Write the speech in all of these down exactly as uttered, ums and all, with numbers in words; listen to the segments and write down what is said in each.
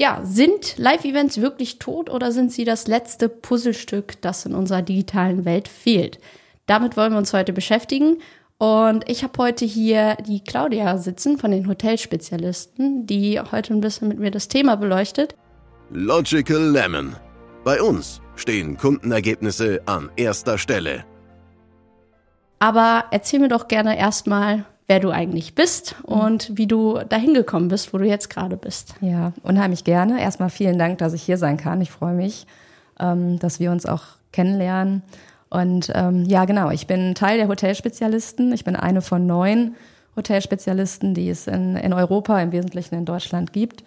ja, sind Live-Events wirklich tot oder sind sie das letzte Puzzlestück, das in unserer digitalen Welt fehlt? Damit wollen wir uns heute beschäftigen. Und ich habe heute hier die Claudia sitzen von den Hotelspezialisten, die heute ein bisschen mit mir das Thema beleuchtet. Logical Lemon. Bei uns stehen Kundenergebnisse an erster Stelle. Aber erzähl mir doch gerne erstmal, wer du eigentlich bist und wie du dahin gekommen bist, wo du jetzt gerade bist. Ja, unheimlich gerne. Erstmal vielen Dank, dass ich hier sein kann. Ich freue mich, ähm, dass wir uns auch kennenlernen. Und ähm, ja, genau, ich bin Teil der Hotelspezialisten. Ich bin eine von neun Hotelspezialisten, die es in, in Europa, im Wesentlichen in Deutschland gibt.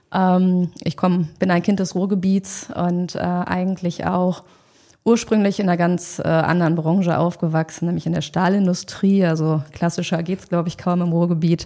Ähm, ich komm, bin ein Kind des Ruhrgebiets und äh, eigentlich auch ursprünglich in einer ganz äh, anderen Branche aufgewachsen, nämlich in der Stahlindustrie. Also klassischer geht's, glaube ich, kaum im Ruhrgebiet.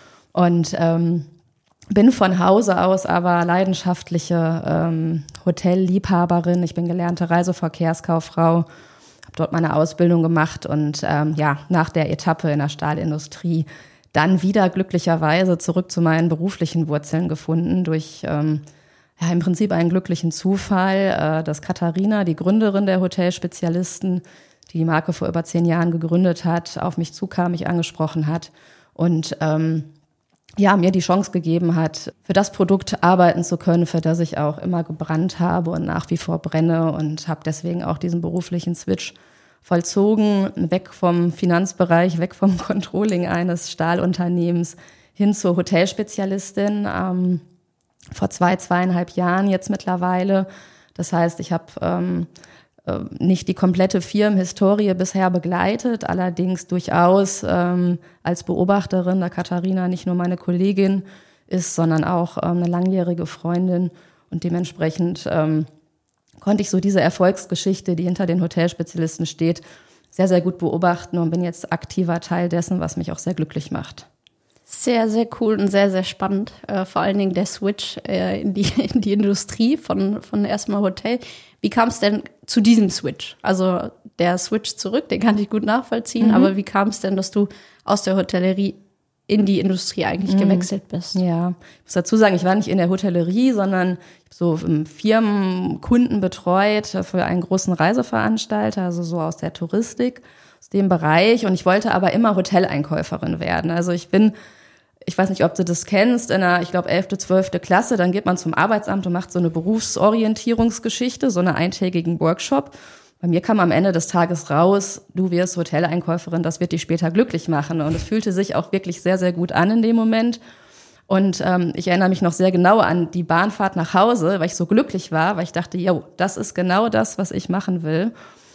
Und ähm, bin von Hause aus aber leidenschaftliche ähm, Hotelliebhaberin. Ich bin gelernte Reiseverkehrskauffrau, habe dort meine Ausbildung gemacht und ähm, ja, nach der Etappe in der Stahlindustrie dann wieder glücklicherweise zurück zu meinen beruflichen Wurzeln gefunden durch ähm, ja, im Prinzip einen glücklichen Zufall, äh, dass Katharina, die Gründerin der Hotelspezialisten, die die Marke vor über zehn Jahren gegründet hat, auf mich zukam, mich angesprochen hat und ähm, ja, mir die Chance gegeben hat, für das Produkt arbeiten zu können, für das ich auch immer gebrannt habe und nach wie vor brenne und habe deswegen auch diesen beruflichen Switch vollzogen, weg vom Finanzbereich, weg vom Controlling eines Stahlunternehmens hin zur Hotelspezialistin. Ähm, vor zwei, zweieinhalb Jahren jetzt mittlerweile. Das heißt, ich habe ähm, äh, nicht die komplette Firmenhistorie bisher begleitet, allerdings durchaus ähm, als Beobachterin, da Katharina nicht nur meine Kollegin ist, sondern auch ähm, eine langjährige Freundin. Und dementsprechend ähm, konnte ich so diese Erfolgsgeschichte, die hinter den Hotelspezialisten steht, sehr, sehr gut beobachten und bin jetzt aktiver Teil dessen, was mich auch sehr glücklich macht. Sehr, sehr cool und sehr, sehr spannend. Äh, vor allen Dingen der Switch äh, in, die, in die Industrie von, von erstmal Hotel. Wie kam es denn zu diesem Switch? Also der Switch zurück, den kann ich gut nachvollziehen. Mhm. Aber wie kam es denn, dass du aus der Hotellerie in die Industrie eigentlich mhm. gewechselt bist? Ja, ich muss dazu sagen, ich war nicht in der Hotellerie, sondern ich habe so Firmenkunden betreut für einen großen Reiseveranstalter, also so aus der Touristik, aus dem Bereich. Und ich wollte aber immer Hoteleinkäuferin werden. Also ich bin Ich weiß nicht, ob du das kennst, in der, ich glaube, elfte, zwölfte Klasse, dann geht man zum Arbeitsamt und macht so eine Berufsorientierungsgeschichte, so einen eintägigen Workshop. Bei mir kam am Ende des Tages raus, du wirst Hoteleinkäuferin, das wird dich später glücklich machen. Und es fühlte sich auch wirklich sehr, sehr gut an in dem Moment. Und ähm, ich erinnere mich noch sehr genau an die Bahnfahrt nach Hause, weil ich so glücklich war, weil ich dachte, jo, das ist genau das, was ich machen will.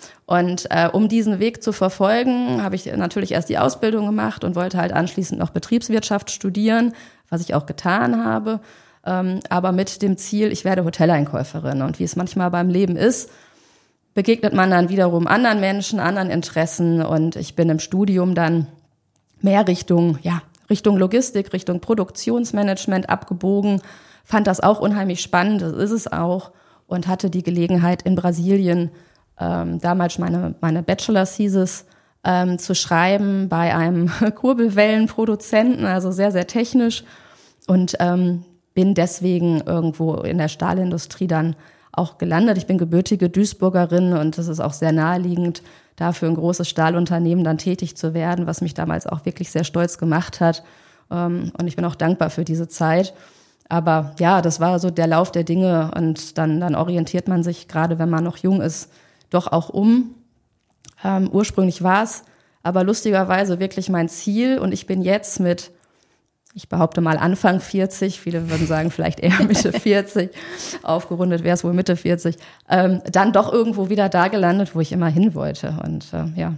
Und äh, um diesen Weg zu verfolgen, habe ich natürlich erst die Ausbildung gemacht und wollte halt anschließend noch Betriebswirtschaft studieren, was ich auch getan habe, ähm, aber mit dem Ziel, ich werde Hoteleinkäuferin. Und wie es manchmal beim Leben ist, begegnet man dann wiederum anderen Menschen, anderen Interessen und ich bin im Studium dann mehr Richtung, ja, Richtung Logistik, Richtung Produktionsmanagement abgebogen, fand das auch unheimlich spannend, das ist es auch und hatte die Gelegenheit in Brasilien Ähm, damals meine, meine Bachelor-Thesis ähm, zu schreiben bei einem Kurbelwellenproduzenten, also sehr, sehr technisch und ähm, bin deswegen irgendwo in der Stahlindustrie dann auch gelandet. Ich bin gebürtige Duisburgerin und es ist auch sehr naheliegend, da für ein großes Stahlunternehmen dann tätig zu werden, was mich damals auch wirklich sehr stolz gemacht hat ähm, und ich bin auch dankbar für diese Zeit. Aber ja, das war so der Lauf der Dinge und dann, dann orientiert man sich, gerade wenn man noch jung ist, doch auch um. Ähm, ursprünglich war es aber lustigerweise wirklich mein Ziel und ich bin jetzt mit, ich behaupte mal Anfang vierzig, viele würden sagen vielleicht eher Mitte vierzig, aufgerundet wäre es wohl Mitte vierzig, ähm, dann doch irgendwo wieder da gelandet, wo ich immer hin wollte und äh, ja.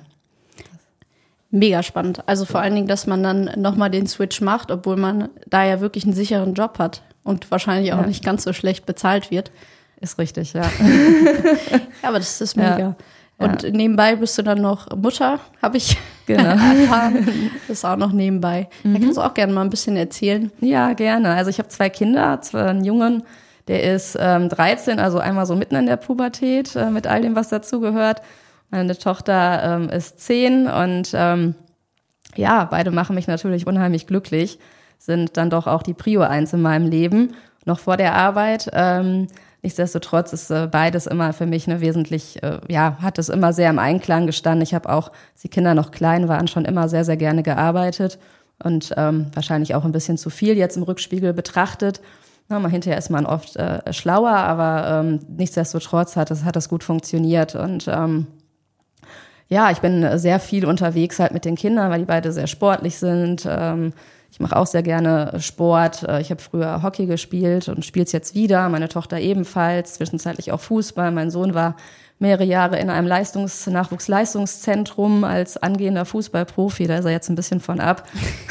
Mega spannend. Also vor allen Dingen, dass man dann nochmal den Switch macht, obwohl man da ja wirklich einen sicheren Job hat und wahrscheinlich auch ja. nicht ganz so schlecht bezahlt wird. Ist richtig, ja. Ja, aber das ist mega. Ja. Und ja. nebenbei bist du dann noch Mutter, habe ich genau. erfahren. Das ist auch noch nebenbei. Mhm. Da kannst du auch gerne mal ein bisschen erzählen. Ja, gerne. Also ich habe zwei Kinder, zwei einen Jungen, der ist ähm, dreizehn, also einmal so mitten in der Pubertät äh, mit all dem, was dazugehört. Meine Tochter ähm, ist zehn und ähm, ja, beide machen mich natürlich unheimlich glücklich, sind dann doch auch die Prio eins in meinem Leben. noch vor der Arbeit. Ähm, nichtsdestotrotz ist äh, beides immer für mich eine wesentlich, äh, ja, hat es immer sehr im Einklang gestanden. Ich habe auch, als die Kinder noch klein waren, schon immer sehr, sehr gerne gearbeitet und ähm, wahrscheinlich auch ein bisschen zu viel jetzt im Rückspiegel betrachtet. Na, mal hinterher ist man oft äh, schlauer, aber ähm, nichtsdestotrotz hat es hat das gut funktioniert und ähm, ja, ich bin sehr viel unterwegs halt mit den Kindern, weil die beide sehr sportlich sind. Ähm, Ich mache auch sehr gerne Sport. Ich habe früher Hockey gespielt und spiele es jetzt wieder. Meine Tochter ebenfalls, zwischenzeitlich auch Fußball. Mein Sohn war mehrere Jahre in einem Leistungs-, Nachwuchsleistungszentrum als angehender Fußballprofi. Da ist er jetzt ein bisschen von ab.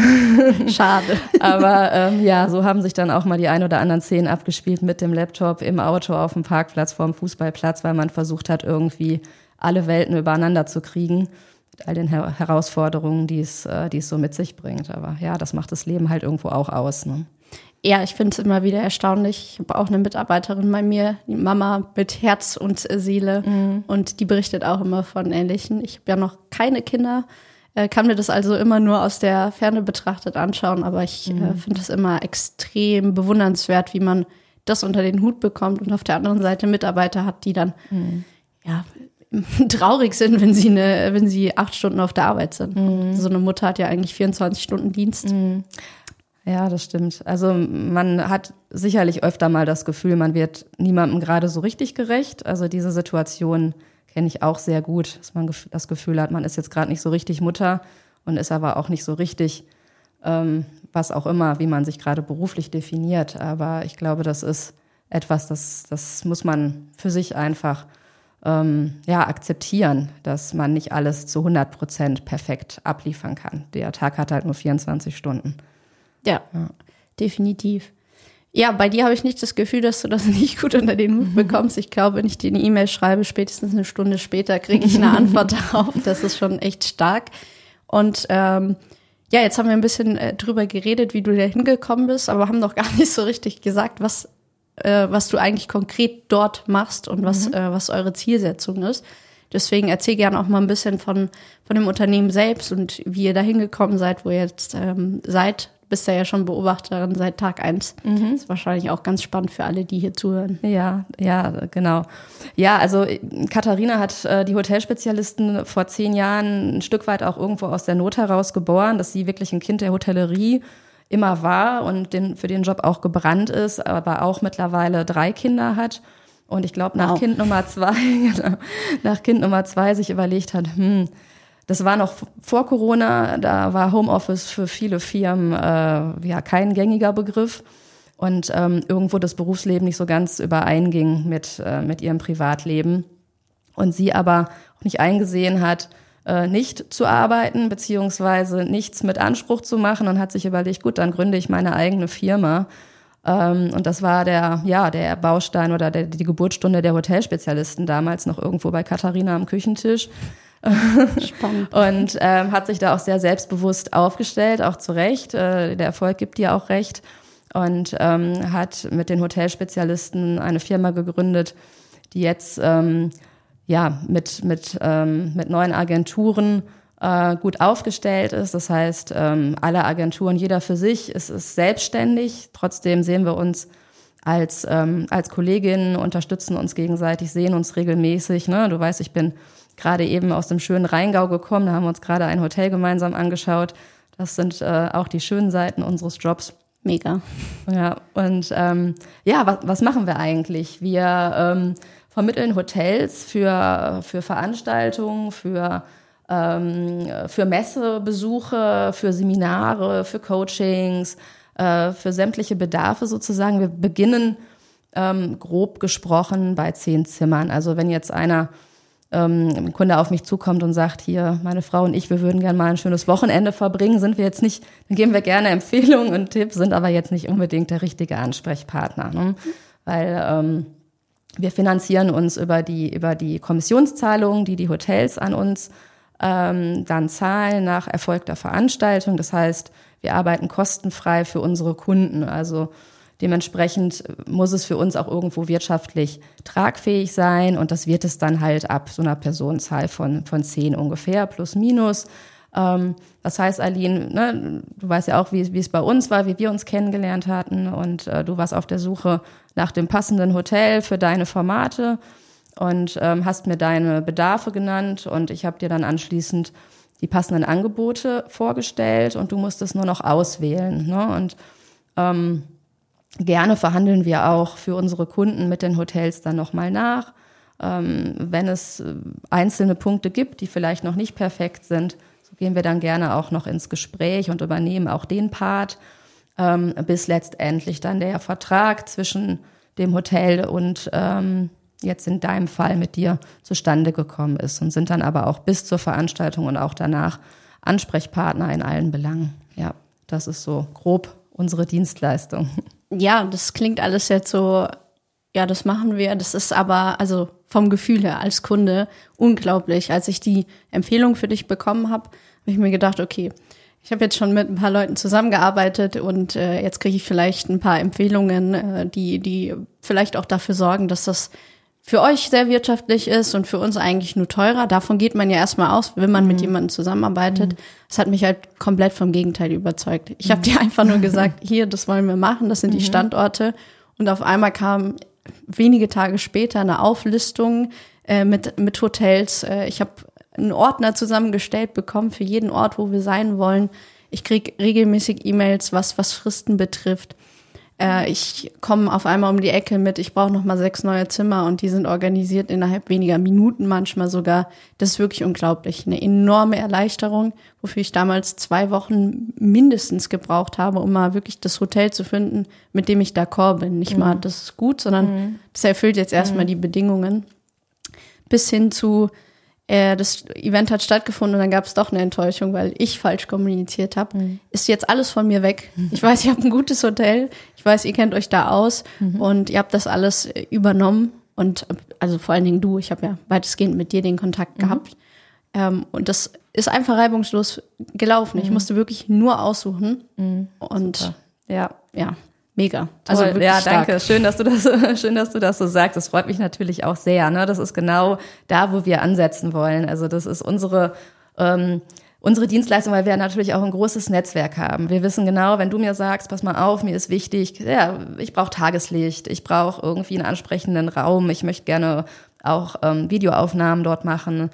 Schade. Aber ähm, ja, so haben sich dann auch mal die ein oder anderen Szenen abgespielt mit dem Laptop im Auto auf dem Parkplatz vorm Fußballplatz, weil man versucht hat, irgendwie alle Welten übereinander zu kriegen. Mit all den Her- Herausforderungen, die es, äh, die es so mit sich bringt. Aber ja, das macht das Leben halt irgendwo auch aus. Ne? Ja, ich finde es immer wieder erstaunlich. Ich habe auch eine Mitarbeiterin bei mir, die Mama mit Herz und Seele. Mhm. Und die berichtet auch immer von Ähnlichen. Ich habe ja noch keine Kinder, äh, kann mir das also immer nur aus der Ferne betrachtet anschauen. Aber ich mhm. äh, finde es immer extrem bewundernswert, wie man das unter den Hut bekommt. Und auf der anderen Seite Mitarbeiter hat, die dann mhm. ja traurig sind, wenn sie eine, wenn sie acht Stunden auf der Arbeit sind. Mhm. So eine Mutter hat ja eigentlich vierundzwanzig Stunden Dienst. Mhm. Ja, das stimmt. Also man hat sicherlich öfter mal das Gefühl, man wird niemandem gerade so richtig gerecht. Also diese Situation kenne ich auch sehr gut, dass man das Gefühl hat, man ist jetzt gerade nicht so richtig Mutter und ist aber auch nicht so richtig, ähm, was auch immer, wie man sich gerade beruflich definiert. Aber ich glaube, das ist etwas, das, das muss man für sich einfach Ähm, ja, akzeptieren, dass man nicht alles zu hundert Prozent perfekt abliefern kann. Der Tag hat halt nur vierundzwanzig Stunden. Ja, ja. Definitiv. Ja, bei dir habe ich nicht das Gefühl, dass du das nicht gut unter den Hut bekommst. Ich glaube, wenn ich dir eine E-Mail schreibe, spätestens eine Stunde später kriege ich eine Antwort darauf. Das ist schon echt stark. Und ähm, ja, jetzt haben wir ein bisschen äh, drüber geredet, wie du da hingekommen bist, aber haben noch gar nicht so richtig gesagt, was Äh, was du eigentlich konkret dort machst und was, mhm. äh, was eure Zielsetzung ist. Deswegen erzähl gerne auch mal ein bisschen von, von dem Unternehmen selbst und wie ihr da hingekommen seid, wo ihr jetzt ähm, seid. Du bist ja, ja schon Beobachterin seit Tag eins. Mhm. Das ist wahrscheinlich auch ganz spannend für alle, die hier zuhören. Ja, ja, genau. Ja, also Katharina hat äh, die Hotelspezialisten vor zehn Jahren ein Stück weit auch irgendwo aus der Not heraus geboren, dass sie wirklich ein Kind der Hotellerie immer war und den, für den Job auch gebrannt ist, aber auch mittlerweile drei Kinder hat. Und ich glaube, nach wow. Kind Nummer zwei, genau, nach Kind Nummer zwei sich überlegt hat, hm, das war noch vor Corona, da war Homeoffice für viele Firmen äh, ja kein gängiger Begriff. Und ähm, irgendwo das Berufsleben nicht so ganz übereinging mit, äh, mit ihrem Privatleben. Und sie aber auch nicht eingesehen hat, nicht zu arbeiten, beziehungsweise nichts mit Anspruch zu machen und hat sich überlegt, gut, dann gründe ich meine eigene Firma. Und das war der, ja, der Baustein oder der, die Geburtsstunde der Hotelspezialisten damals noch irgendwo bei Katharina am Küchentisch. Spannend. Und ähm, hat sich da auch sehr selbstbewusst aufgestellt, auch zu Recht. Äh, der Erfolg gibt ihr auch recht. Und ähm, hat mit den Hotelspezialisten eine Firma gegründet, die jetzt ähm, ja, mit, mit, ähm, mit neuen Agenturen äh, gut aufgestellt ist. Das heißt, ähm, alle Agenturen, jeder für sich, ist, ist selbstständig. Trotzdem sehen wir uns als, ähm, als Kolleginnen, unterstützen uns gegenseitig, sehen uns regelmäßig. Ne? Du weißt, ich bin gerade eben aus dem schönen Rheingau gekommen. Da haben wir uns gerade ein Hotel gemeinsam angeschaut. Das sind äh, auch die schönen Seiten unseres Jobs. Mega. Ja, und ähm, ja, was, was machen wir eigentlich? Wir ähm, vermitteln Hotels für, für Veranstaltungen, für, ähm, für Messebesuche, für Seminare, für Coachings, äh, für sämtliche Bedarfe sozusagen. Wir beginnen ähm, grob gesprochen bei zehn Zimmern. Also wenn jetzt einer ähm, ein Kunde auf mich zukommt und sagt, hier, meine Frau und ich, wir würden gerne mal ein schönes Wochenende verbringen, sind wir jetzt nicht, dann geben wir gerne Empfehlungen und Tipps, sind aber jetzt nicht unbedingt der richtige Ansprechpartner, ne? Weil ähm, wir finanzieren uns über die, über die Kommissionszahlungen, die die Hotels an uns ähm, dann zahlen nach erfolgter Veranstaltung. Das heißt, wir arbeiten kostenfrei für unsere Kunden. Also dementsprechend muss es für uns auch irgendwo wirtschaftlich tragfähig sein. Und das wird es dann halt ab so einer Personenzahl von, von zehn ungefähr, plus minus. Ähm, das heißt, Aline, ne, du weißt ja auch, wie, wie es bei uns war, wie wir uns kennengelernt hatten und äh, du warst auf der Suche nach dem passenden Hotel für deine Formate und ähm, hast mir deine Bedarfe genannt und ich habe dir dann anschließend die passenden Angebote vorgestellt und du musstest nur noch auswählen, ne? Und ähm, gerne verhandeln wir auch für unsere Kunden mit den Hotels dann nochmal nach. Ähm, wenn es einzelne Punkte gibt, die vielleicht noch nicht perfekt sind, so gehen wir dann gerne auch noch ins Gespräch und übernehmen auch den Part, ähm, bis letztendlich dann der Vertrag zwischen dem Hotel und ähm, jetzt in deinem Fall mit dir zustande gekommen ist und sind dann aber auch bis zur Veranstaltung und auch danach Ansprechpartner in allen Belangen. Ja, das ist so grob unsere Dienstleistung. Ja, das klingt alles jetzt so, ja, das machen wir. Das ist aber, also vom Gefühl her als Kunde unglaublich. Als ich die Empfehlung für dich bekommen habe, habe ich mir gedacht, okay, ich habe jetzt schon mit ein paar Leuten zusammengearbeitet und äh, jetzt kriege ich vielleicht ein paar Empfehlungen, äh, die die vielleicht auch dafür sorgen, dass das für euch sehr wirtschaftlich ist und für uns eigentlich nur teurer. Davon geht man ja erstmal aus, wenn man mhm. mit jemandem zusammenarbeitet. Das hat mich halt komplett vom Gegenteil überzeugt. Ich mhm. habe dir einfach nur gesagt, hier, das wollen wir machen, das sind mhm. die Standorte. Und auf einmal kam wenige Tage später eine Auflistung äh, mit mit Hotels. Äh, ich habe einen Ordner zusammengestellt bekommen für jeden Ort, wo wir sein wollen. Ich krieg regelmäßig E-Mails, was was Fristen betrifft. Äh, ich komme auf einmal um die Ecke mit, ich brauche noch mal sechs neue Zimmer und die sind organisiert innerhalb weniger Minuten manchmal sogar. Das ist wirklich unglaublich. Eine enorme Erleichterung, wofür ich damals zwei Wochen mindestens gebraucht habe, um mal wirklich das Hotel zu finden, mit dem ich d'accord bin. Nicht mhm. mal, das ist gut, sondern mhm. das erfüllt jetzt erstmal mhm. die Bedingungen. Bis hin zu, äh, das Event hat stattgefunden und dann gab es doch eine Enttäuschung, weil ich falsch kommuniziert habe. Mhm. Ist jetzt alles von mir weg. Ich weiß, ihr habt ein gutes Hotel. Ich weiß, ihr kennt euch da aus mhm. und ihr habt das alles übernommen. Und also vor allen Dingen du, ich habe ja weitestgehend mit dir den Kontakt mhm. gehabt. Ähm, und das ist einfach reibungslos gelaufen. Mhm. Ich musste wirklich nur aussuchen. Mhm. Und super. ja, ja, mega. Also wirklich ja, stark. Danke. Schön, dass du das, schön, dass du das so sagst. Das freut mich natürlich auch sehr. Ne? Das ist genau da, wo wir ansetzen wollen. Also das ist unsere ähm, unsere Dienstleistung, weil wir natürlich auch ein großes Netzwerk haben. Wir wissen genau, wenn du mir sagst, pass mal auf, mir ist wichtig, ja, ich brauche Tageslicht, ich brauche irgendwie einen ansprechenden Raum, ich möchte gerne auch ähm, Videoaufnahmen dort machen.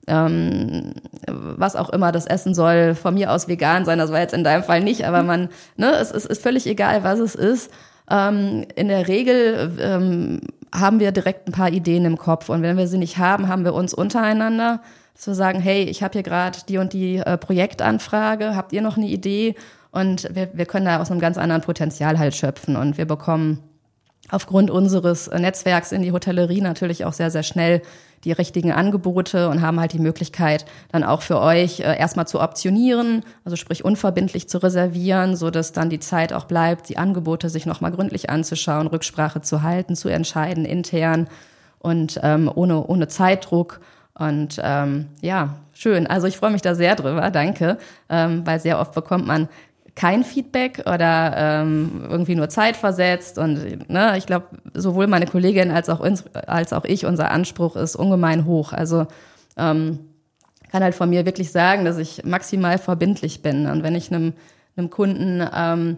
Ähm, was auch immer das Essen soll, von mir aus vegan sein, das war jetzt in deinem Fall nicht, aber man, ne, es ist, ist völlig egal, was es ist. Ähm, in der Regel ähm, haben wir direkt ein paar Ideen im Kopf und wenn wir sie nicht haben, haben wir uns untereinander, dass wir sagen, hey, ich habe hier gerade die und die äh, Projektanfrage, habt ihr noch eine Idee? Und wir, wir können da aus einem ganz anderen Potenzial halt schöpfen und wir bekommen aufgrund unseres Netzwerks in die Hotellerie natürlich auch sehr, sehr schnell die richtigen Angebote und haben halt die Möglichkeit, dann auch für euch äh, erstmal zu optionieren, also sprich unverbindlich zu reservieren, so dass dann die Zeit auch bleibt, die Angebote sich nochmal gründlich anzuschauen, Rücksprache zu halten, zu entscheiden intern und ähm, ohne ohne Zeitdruck. Und ähm, ja, schön. Also ich freue mich da sehr drüber, danke, ähm, weil sehr oft bekommt man kein Feedback oder ähm, irgendwie nur zeitversetzt und ne, ich glaube, sowohl meine Kollegin als auch uns, als auch ich, unser Anspruch ist ungemein hoch. Also ähm, kann halt von mir wirklich sagen, dass ich maximal verbindlich bin und wenn ich einem, einem Kunden ähm,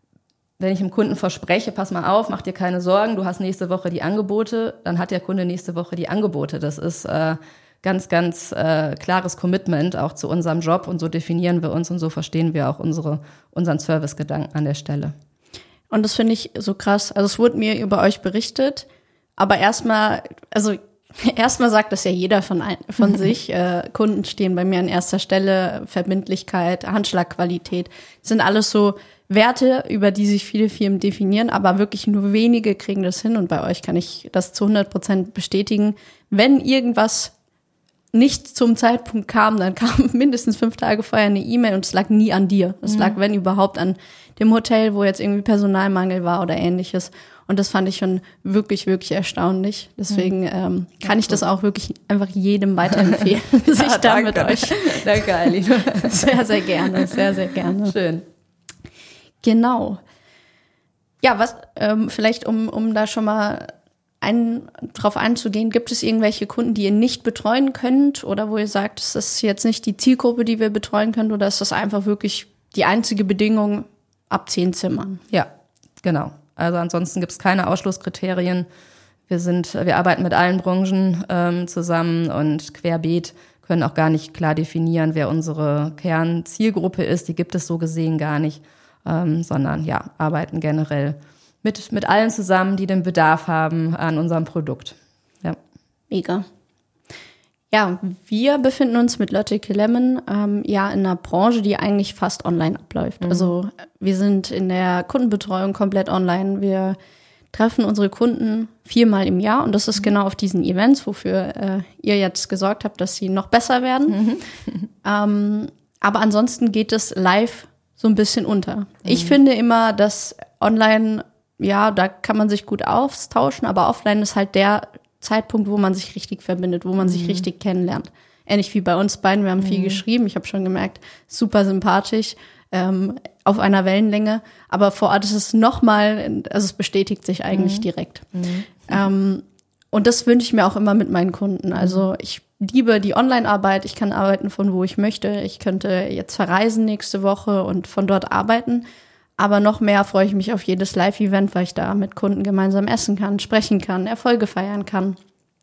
wenn ich dem Kunden verspreche, pass mal auf, mach dir keine Sorgen, du hast nächste Woche die Angebote, dann hat der Kunde nächste Woche die Angebote. Das ist äh, ganz, ganz äh, klares Commitment auch zu unserem Job und so definieren wir uns und so verstehen wir auch unsere unseren Servicegedanken an der Stelle. Und das finde ich so krass. Also es wurde mir über euch berichtet, aber erstmal, also erstmal sagt das ja jeder von ein, von sich. Äh, Kunden stehen bei mir an erster Stelle, Verbindlichkeit, Handschlagqualität, das sind alles so Werte, über die sich viele Firmen definieren, aber wirklich nur wenige kriegen das hin und bei euch kann ich das zu hundert Prozent bestätigen. Wenn irgendwas nicht zum Zeitpunkt kam, dann kam mindestens fünf Tage vorher eine E-Mail und es lag nie an dir. Es mhm. lag, wenn überhaupt, an dem Hotel, wo jetzt irgendwie Personalmangel war oder ähnliches. Und das fand ich schon wirklich, wirklich erstaunlich. Deswegen ähm, kann ja, ich das auch wirklich einfach jedem weiterempfehlen, sich ja, da mit euch. Danke, Aline. Sehr, sehr gerne, sehr, sehr gerne. Schön. Genau. Ja, was ähm, vielleicht, um um da schon mal ein, drauf einzugehen, gibt es irgendwelche Kunden, die ihr nicht betreuen könnt oder wo ihr sagt, es ist jetzt nicht die Zielgruppe, die wir betreuen können, oder ist das einfach wirklich die einzige Bedingung ab zehn Zimmern? Ja, genau. Also ansonsten gibt es keine Ausschlusskriterien. Wir sind, wir arbeiten mit allen Branchen ähm, zusammen und querbeet, können auch gar nicht klar definieren, wer unsere Kernzielgruppe ist. Die gibt es so gesehen gar nicht, ähm, sondern ja, arbeiten generell mit, mit allen zusammen, die den Bedarf haben an unserem Produkt. Ja. Mega. Ja, wir befinden uns mit Logical Lemon ähm, ja in einer Branche, die eigentlich fast online abläuft. Mhm. Also wir sind in der Kundenbetreuung komplett online. Wir treffen unsere Kunden viermal im Jahr und das ist genau auf diesen Events, wofür äh, ihr jetzt gesorgt habt, dass sie noch besser werden. Mhm. ähm, aber ansonsten geht es live so ein bisschen unter. Mhm. Ich finde immer, dass online, ja, da kann man sich gut austauschen, aber offline ist halt der Zeitpunkt, wo man sich richtig verbindet, wo man mhm. sich richtig kennenlernt. Ähnlich wie bei uns beiden, wir haben mhm. viel geschrieben, ich habe schon gemerkt, super sympathisch, ähm, auf einer Wellenlänge, aber vor Ort ist es nochmal, also es bestätigt sich eigentlich mhm. direkt. Mhm. Ähm, und das wünsche ich mir auch immer mit meinen Kunden. Also ich liebe die Online-Arbeit, ich kann arbeiten von wo ich möchte, ich könnte jetzt verreisen nächste Woche und von dort arbeiten, aber noch mehr freue ich mich auf jedes Live-Event, weil ich da mit Kunden gemeinsam essen kann, sprechen kann, Erfolge feiern kann.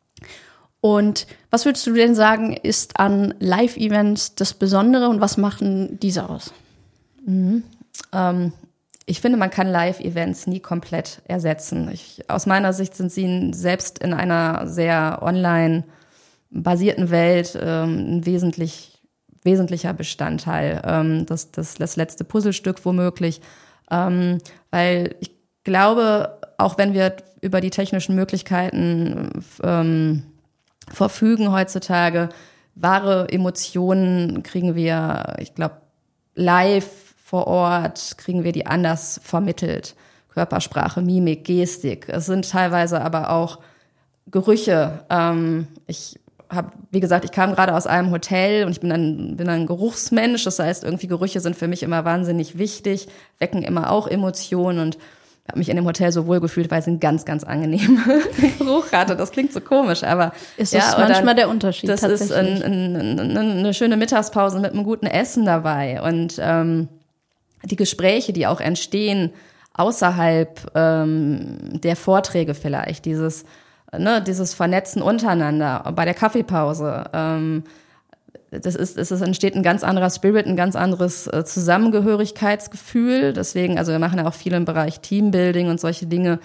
Und was würdest du denn sagen, ist an Live-Events das Besondere und was machen diese aus? Mhm. Ähm, ich finde, man kann Live-Events nie komplett ersetzen. Ich, aus meiner Sicht sind sie selbst in einer sehr online-basierten Welt ähm, ein wesentlich, wesentlicher Bestandteil. Ähm, das, das, das letzte Puzzlestück womöglich. Ähm, weil ich glaube, auch wenn wir über die technischen Möglichkeiten ähm, verfügen heutzutage, wahre Emotionen kriegen wir, ich glaube, live vor Ort kriegen wir die anders vermittelt. Körpersprache, Mimik, Gestik. Es sind teilweise aber auch Gerüche. Ähm, ich habe, wie gesagt, ich kam gerade aus einem Hotel und ich bin ein, bin ein Geruchsmensch. Das heißt, irgendwie Gerüche sind für mich immer wahnsinnig wichtig, wecken immer auch Emotionen und habe mich in dem Hotel so wohl gefühlt, weil es einen ganz, ganz angenehmen Geruch hatte. Das klingt so komisch, aber ist das ja, manchmal der Unterschied das tatsächlich. Das ist ein, ein, ein, eine schöne Mittagspause mit einem guten Essen dabei und ähm, die Gespräche, die auch entstehen außerhalb ähm, der Vorträge vielleicht, dieses ne, dieses Vernetzen untereinander bei der Kaffeepause. Ähm, das ist, es entsteht ein ganz anderer Spirit, ein ganz anderes äh, Zusammengehörigkeitsgefühl. Deswegen, also wir machen ja auch viel im Bereich Teambuilding und solche Dinge.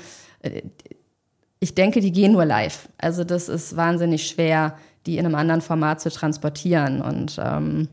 Ich denke, die gehen nur live. Also das ist wahnsinnig schwer, die in einem anderen Format zu transportieren. Und ähm,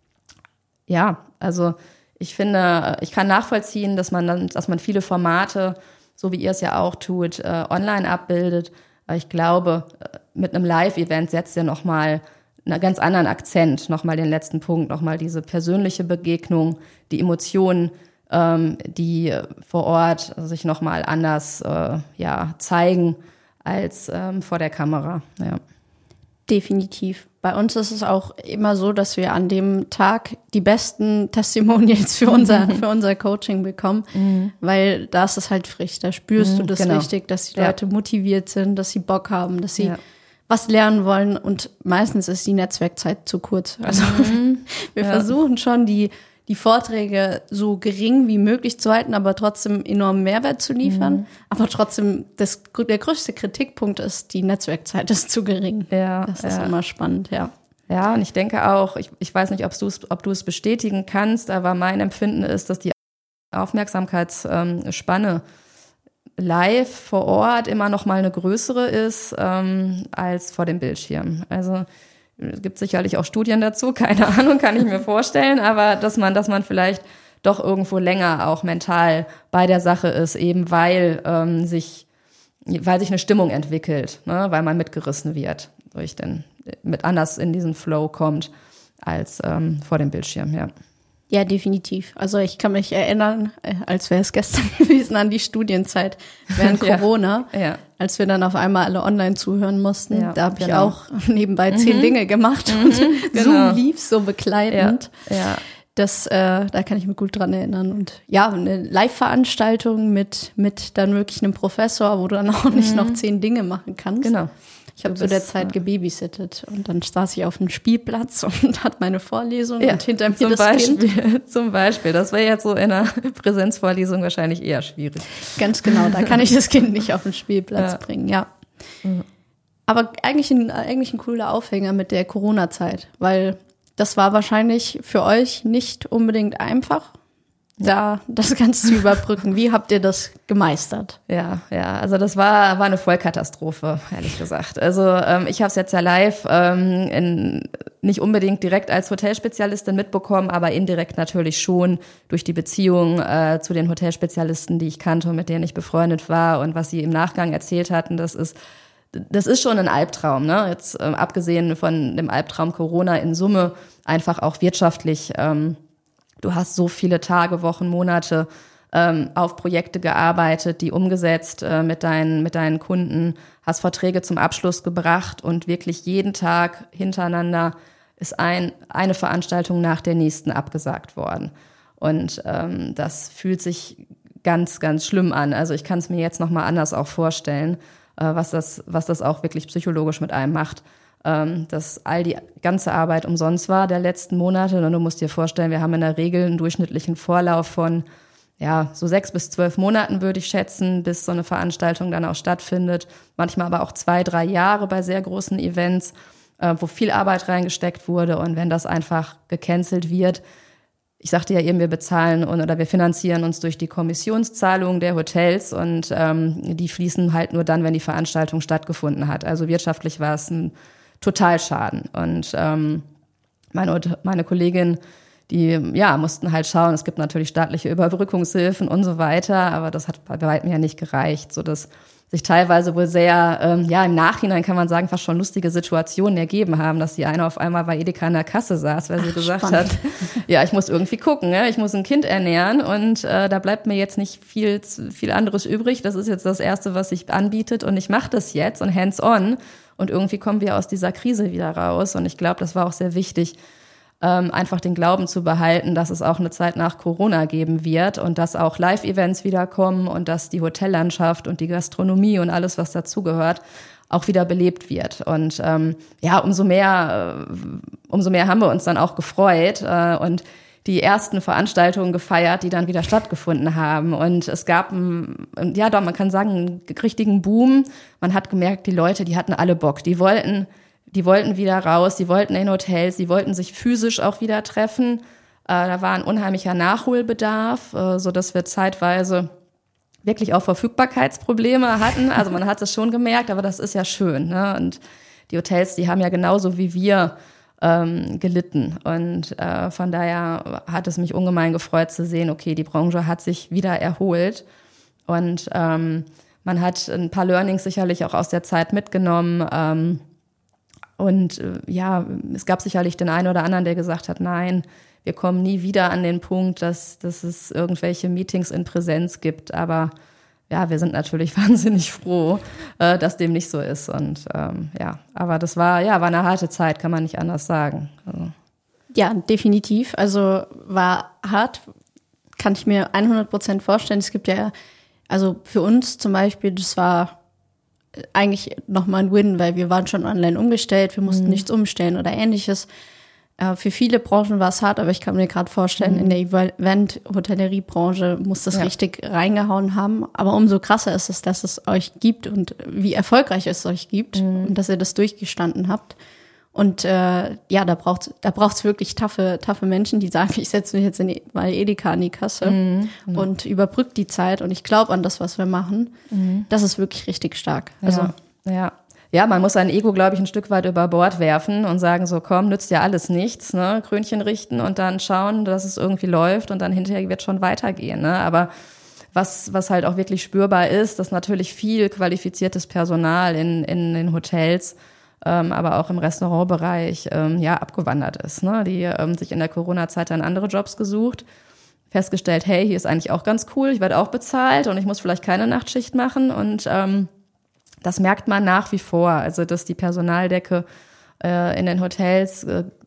ja, also ich finde, ich kann nachvollziehen, dass man dann, dass man viele Formate, so wie ihr es ja auch tut, äh, online abbildet. Aber ich glaube, mit einem Live-Event setzt ihr nochmal einen ganz anderen Akzent, nochmal den letzten Punkt, nochmal diese persönliche Begegnung, die Emotionen, ähm, die vor Ort sich nochmal anders äh, ja, zeigen als ähm, vor der Kamera. Ja. Definitiv. Bei uns ist es auch immer so, dass wir an dem Tag die besten Testimonials für unser, für unser Coaching bekommen, mhm. weil da ist es halt frisch. Da spürst mhm, du das genau. richtig, dass die Leute ja. motiviert sind, dass sie Bock haben, dass sie ja. was lernen wollen und meistens ist die Netzwerkzeit zu kurz. Also mhm. wir ja. versuchen schon, die die Vorträge so gering wie möglich zu halten, aber trotzdem enormen Mehrwert zu liefern. Mhm. Aber trotzdem, das, der größte Kritikpunkt ist, die Netzwerkzeit ist zu gering. Ja, das ist ja. immer spannend, ja. Ja, und ich denke auch, ich, ich weiß nicht, ob du es ob du es bestätigen kannst, aber mein Empfinden ist, dass die Aufmerksamkeitsspanne live vor Ort immer noch mal eine größere ist ähm, als vor dem Bildschirm. Also es gibt sicherlich auch Studien dazu, keine Ahnung, kann ich mir vorstellen, aber dass man, dass man vielleicht doch irgendwo länger auch mental bei der Sache ist, eben weil ähm, sich, weil sich eine Stimmung entwickelt, ne, weil man mitgerissen wird, durch den, mit anders in diesen Flow kommt als ähm, vor dem Bildschirm, ja. Ja, definitiv. Also ich kann mich erinnern, als wäre es gestern gewesen, an die Studienzeit während Corona, ja, ja. als wir dann auf einmal alle online zuhören mussten. Ja, da habe genau. ich auch nebenbei zehn mhm. Dinge gemacht mhm, und genau. Zoom lief so begleitend. Ja, ja. Das, äh, da kann ich mich gut dran erinnern. Und ja, eine Live-Veranstaltung mit, mit dann wirklich einem Professor, wo du dann auch nicht mhm. noch zehn Dinge machen kannst. Genau. Ich habe zu der Zeit gebabysittet und dann saß ich auf einem Spielplatz und hatte meine Vorlesung ja, und hinter mir das Beispiel, Kind. Zum Beispiel, das wäre jetzt so in einer Präsenzvorlesung wahrscheinlich eher schwierig. Ganz genau, da kann ich das Kind nicht auf den Spielplatz ja. bringen, ja. Mhm. Aber eigentlich ein, eigentlich ein cooler Aufhänger mit der Corona-Zeit, weil das war wahrscheinlich für euch nicht unbedingt einfach, da das Ganze zu überbrücken. Wie habt ihr das gemeistert? Ja, ja, also das war war eine Vollkatastrophe, ehrlich gesagt. Also ähm, ich habe es jetzt ja live ähm, in, nicht unbedingt direkt als Hotelspezialistin mitbekommen, aber indirekt natürlich schon durch die Beziehung äh, zu den Hotelspezialisten, die ich kannte und mit denen ich befreundet war und was sie im Nachgang erzählt hatten. Das ist das ist schon ein Albtraum, ne? Jetzt ähm, abgesehen von dem Albtraum Corona in Summe einfach auch wirtschaftlich. Ähm, Du hast so viele Tage, Wochen, Monate ähm, auf Projekte gearbeitet, die umgesetzt äh, mit deinen, mit deinen Kunden, hast Verträge zum Abschluss gebracht und wirklich jeden Tag hintereinander ist ein, eine Veranstaltung nach der nächsten abgesagt worden. Und ähm, das fühlt sich ganz, ganz schlimm an. Also ich kann es mir jetzt nochmal anders auch vorstellen, äh, was das, was das auch wirklich psychologisch mit einem macht. Dass all die ganze Arbeit umsonst war der letzten Monate. Und du musst dir vorstellen, wir haben in der Regel einen durchschnittlichen Vorlauf von ja so sechs bis zwölf Monaten, würde ich schätzen, bis so eine Veranstaltung dann auch stattfindet. Manchmal aber auch zwei, drei Jahre bei sehr großen Events, wo viel Arbeit reingesteckt wurde. Und wenn das einfach gecancelt wird, ich sagte ja eben, wir bezahlen und, oder wir finanzieren uns durch die Kommissionszahlungen der Hotels und ähm, die fließen halt nur dann, wenn die Veranstaltung stattgefunden hat. Also wirtschaftlich war es ein Totalschaden. Und ähm, meine, meine Kollegin, die ja mussten halt schauen, es gibt natürlich staatliche Überbrückungshilfen und so weiter, aber das hat bei weitem ja nicht gereicht, sodass sich teilweise wohl sehr, ähm, ja im Nachhinein kann man sagen, fast schon lustige Situationen ergeben haben, dass die eine auf einmal bei Edeka in der Kasse saß, weil sie Ach, gesagt spannend. hat, ja, ich muss irgendwie gucken, ja, ich muss ein Kind ernähren und äh, da bleibt mir jetzt nicht viel viel anderes übrig. Das ist jetzt das Erste, was sich anbietet und ich mache das jetzt und hands on. Und irgendwie kommen wir aus dieser Krise wieder raus. Und ich glaube, das war auch sehr wichtig, ähm, einfach den Glauben zu behalten, dass es auch eine Zeit nach Corona geben wird und dass auch Live-Events wiederkommen und dass die Hotellandschaft und die Gastronomie und alles, was dazugehört, auch wieder belebt wird. Und ähm, ja, umso mehr, äh, umso mehr haben wir uns dann auch gefreut äh, und die ersten Veranstaltungen gefeiert, die dann wieder stattgefunden haben. Und es gab, einen, ja doch, man kann sagen, einen richtigen Boom. Man hat gemerkt, die Leute, die hatten alle Bock. Die wollten, die wollten wieder raus, die wollten in Hotels, die wollten sich physisch auch wieder treffen. Äh, da war ein unheimlicher Nachholbedarf, äh, so dass wir zeitweise wirklich auch Verfügbarkeitsprobleme hatten. Also man hat es schon gemerkt, aber das ist ja schön, ne? Und die Hotels, die haben ja genauso wie wir Ähm, gelitten. Und äh, von daher hat es mich ungemein gefreut zu sehen, okay, die Branche hat sich wieder erholt und ähm, man hat ein paar Learnings sicherlich auch aus der Zeit mitgenommen ähm, und äh, ja, es gab sicherlich den einen oder anderen, der gesagt hat, nein, wir kommen nie wieder an den Punkt, dass, dass es irgendwelche Meetings in Präsenz gibt, aber ja, wir sind natürlich wahnsinnig froh, äh, dass dem nicht so ist. Und ähm, ja, aber das war ja war eine harte Zeit, kann man nicht anders sagen. Also. Ja, definitiv. Also war hart, kann ich mir hundert Prozent vorstellen. Es gibt ja, also für uns zum Beispiel, das war eigentlich nochmal ein Win, weil wir waren schon online umgestellt, wir mussten mhm. nichts umstellen oder ähnliches. Äh, für viele Branchen war es hart, aber ich kann mir gerade vorstellen, mhm. in der Event-Hotelleriebranche muss das ja. richtig reingehauen haben. Aber umso krasser ist es, dass es euch gibt und wie erfolgreich es euch gibt mhm. und dass ihr das durchgestanden habt. Und äh, ja, da braucht da braucht's wirklich taffe, taffe Menschen, die sagen, ich setze mich jetzt in mal Edeka an die Kasse mhm. Mhm. und überbrückt die Zeit. Und ich glaube an das, was wir machen. Mhm. Das ist wirklich richtig stark. Also ja. ja. Ja, man muss sein Ego, glaube ich, ein Stück weit über Bord werfen und sagen so, komm, nützt ja alles nichts, ne? Krönchen richten und dann schauen, dass es irgendwie läuft und dann hinterher wird schon weitergehen, ne? Aber was was halt auch wirklich spürbar ist, dass natürlich viel qualifiziertes Personal in in den Hotels, ähm, aber auch im Restaurantbereich ähm, ja abgewandert ist, ne? Die ähm, sich in der Corona-Zeit dann andere Jobs gesucht, festgestellt, hey, hier ist eigentlich auch ganz cool, ich werde auch bezahlt und ich muss vielleicht keine Nachtschicht machen und ähm, das merkt man nach wie vor, also dass die Personaldecke äh, in den Hotels äh,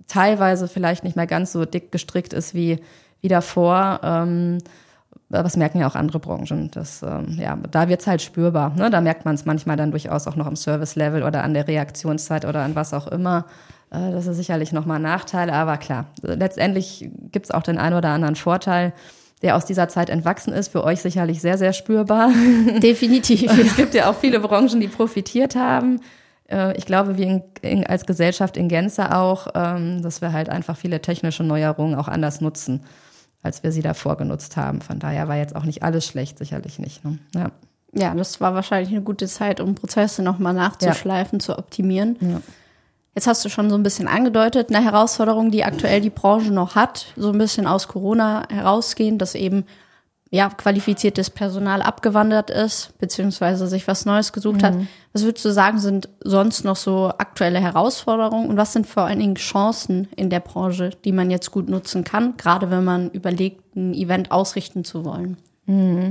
teilweise vielleicht nicht mehr ganz so dick gestrickt ist wie, wie davor. Ähm, aber das merken ja auch andere Branchen. Das, ähm, ja, da wird's halt spürbar. Ne? Da merkt man es manchmal dann durchaus auch noch am Service-Level oder an der Reaktionszeit oder an was auch immer. Äh, das ist sicherlich nochmal ein Nachteil, aber klar, letztendlich gibt's auch den einen oder anderen Vorteil, der aus dieser Zeit entwachsen ist. Für euch sicherlich sehr, sehr spürbar. Definitiv. Es gibt ja auch viele Branchen, die profitiert haben. Ich glaube, wir in, in, als Gesellschaft in Gänze auch, ähm, dass wir halt einfach viele technische Neuerungen auch anders nutzen, als wir sie davor genutzt haben. Von daher war jetzt auch nicht alles schlecht, sicherlich nicht. Ne? Ja. Ja, das war wahrscheinlich eine gute Zeit, um Prozesse nochmal nachzuschleifen, ja. zu optimieren. Ja. Jetzt hast du schon so ein bisschen angedeutet, eine Herausforderung, die aktuell die Branche noch hat, so ein bisschen aus Corona herausgehend, dass eben ja qualifiziertes Personal abgewandert ist, beziehungsweise sich was Neues gesucht mhm. hat. Was würdest du sagen, sind sonst noch so aktuelle Herausforderungen und was sind vor allen Dingen Chancen in der Branche, die man jetzt gut nutzen kann, gerade wenn man überlegt, ein Event ausrichten zu wollen? Mhm.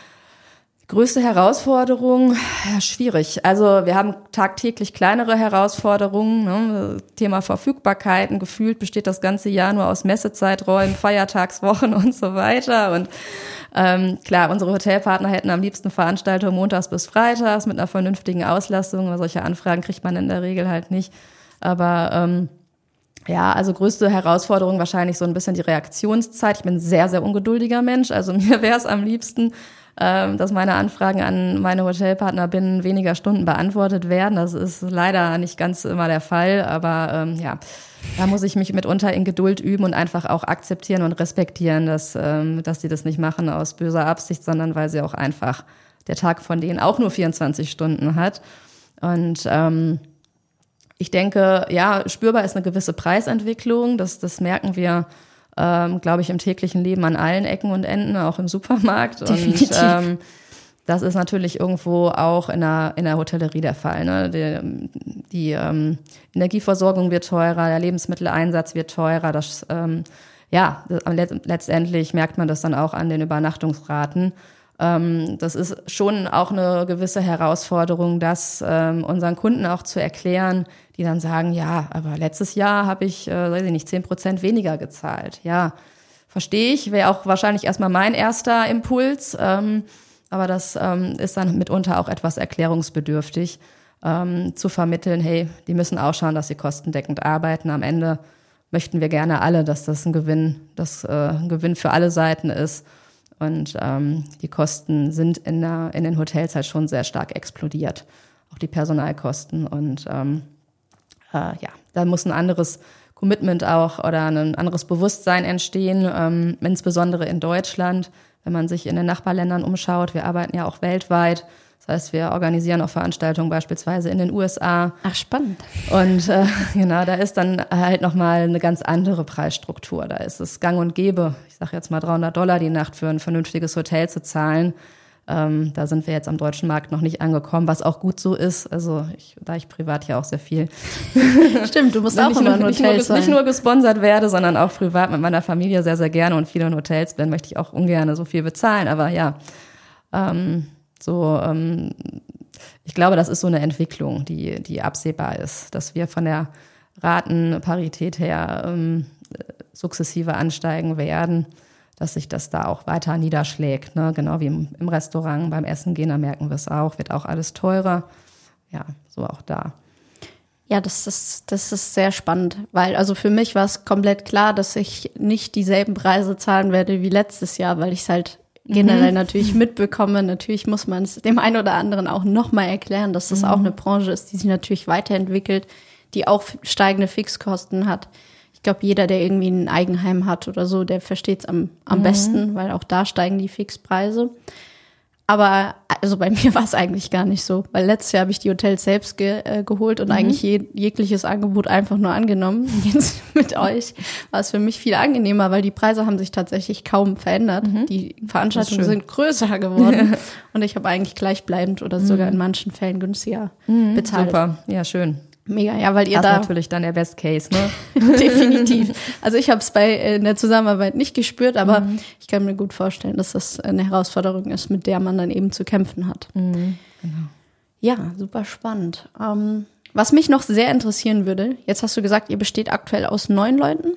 Größte Herausforderung, ja, schwierig. Also wir haben tagtäglich kleinere Herausforderungen, ne? Thema Verfügbarkeiten, gefühlt besteht das ganze Jahr nur aus Messezeiträumen, Feiertagswochen und so weiter. Und ähm, klar, unsere Hotelpartner hätten am liebsten Veranstaltungen montags bis freitags mit einer vernünftigen Auslastung, aber solche Anfragen kriegt man in der Regel halt nicht. Aber ähm, ja, also größte Herausforderung wahrscheinlich so ein bisschen die Reaktionszeit. Ich bin ein sehr, sehr ungeduldiger Mensch, also mir wäre es am liebsten, dass meine Anfragen an meine Hotelpartner binnen weniger Stunden beantwortet werden. Das ist leider nicht ganz immer der Fall, aber ähm, ja, da muss ich mich mitunter in Geduld üben und einfach auch akzeptieren und respektieren, dass ähm, dass sie das nicht machen aus böser Absicht, sondern weil sie auch einfach der Tag von denen auch nur vierundzwanzig Stunden hat. Und ähm, ich denke, ja, spürbar ist eine gewisse Preisentwicklung. Das das merken wir, Ähm, glaube ich, im täglichen Leben an allen Ecken und Enden, auch im Supermarkt. Definitiv. Und ähm, das ist natürlich irgendwo auch in der, in der Hotellerie der Fall. Ne? Die, die ähm, Energieversorgung wird teurer, der Lebensmitteleinsatz wird teurer. Das, ähm, ja, das, letztendlich merkt man das dann auch an den Übernachtungsraten. Ähm, das ist schon auch eine gewisse Herausforderung, das ähm, unseren Kunden auch zu erklären, die dann sagen, ja, aber letztes Jahr habe ich, äh, weiß ich nicht, zehn Prozent weniger gezahlt. Ja, verstehe ich, wäre auch wahrscheinlich erstmal mein erster Impuls, ähm, aber das ähm, ist dann mitunter auch etwas erklärungsbedürftig, ähm, zu vermitteln, hey, die müssen auch schauen, dass sie kostendeckend arbeiten. Am Ende möchten wir gerne alle, dass das ein Gewinn, das äh, ein Gewinn für alle Seiten ist. Und ähm, die Kosten sind in, der, in den Hotels halt schon sehr stark explodiert, auch die Personalkosten. Und ähm, äh, ja, da muss ein anderes Commitment auch oder ein anderes Bewusstsein entstehen, ähm, insbesondere in Deutschland, wenn man sich in den Nachbarländern umschaut. Wir arbeiten ja auch weltweit. Das heißt, wir organisieren auch Veranstaltungen beispielsweise in den U S A. Ach, spannend. Und äh, genau, da ist dann halt nochmal eine ganz andere Preisstruktur. Da ist es gang und gäbe, ich sage jetzt mal dreihundert Dollar die Nacht für ein vernünftiges Hotel zu zahlen. Ähm, da sind wir jetzt am deutschen Markt noch nicht angekommen, was auch gut so ist. Also ich, da ich privat ja auch sehr viel Stimmt, du musst auch nicht, immer nur, in nicht, nur, Hotels sein. nicht nur gesponsert werde, sondern auch privat mit meiner Familie sehr, sehr gerne und viele in Hotels bin, möchte ich auch ungern so viel bezahlen. Aber ja, ähm, so ähm, ich glaube, das ist so eine Entwicklung, die die absehbar ist, dass wir von der Ratenparität her ähm, sukzessive ansteigen werden, dass sich das da auch weiter niederschlägt, ne? Genau wie im, im Restaurant, beim Essen gehen, da merken wir es auch, wird auch alles teurer. Ja, so auch da. Ja, das ist, das ist sehr spannend, weil also für mich war es komplett klar, dass ich nicht dieselben Preise zahlen werde wie letztes Jahr, weil ich es halt generell mhm. natürlich mitbekomme. Natürlich muss man es dem einen oder anderen auch nochmal erklären, dass das mhm. auch eine Branche ist, die sich natürlich weiterentwickelt, die auch steigende Fixkosten hat. Ich glaube, jeder, der irgendwie ein Eigenheim hat oder so, der versteht es am, am mhm. besten, weil auch da steigen die Fixpreise. Aber also bei mir war es eigentlich gar nicht so, weil letztes Jahr habe ich die Hotels selbst ge, äh, geholt und mhm. eigentlich je, jegliches Angebot einfach nur angenommen. Jetzt mit euch war es für mich viel angenehmer, weil die Preise haben sich tatsächlich kaum verändert. Mhm. Die Veranstaltungen sind größer geworden und ich habe eigentlich gleichbleibend oder mhm. sogar in manchen Fällen günstiger mhm. bezahlt. Super, ja schön. Mega, ja, weil ihr das da... Das ist natürlich dann der Best Case, ne? Definitiv. Also ich habe es bei in der Zusammenarbeit nicht gespürt, aber mhm. ich kann mir gut vorstellen, dass das eine Herausforderung ist, mit der man dann eben zu kämpfen hat. Mhm. Genau. Ja, super spannend. Ähm, Was mich noch sehr interessieren würde, jetzt hast du gesagt, ihr besteht aktuell aus neun Leuten?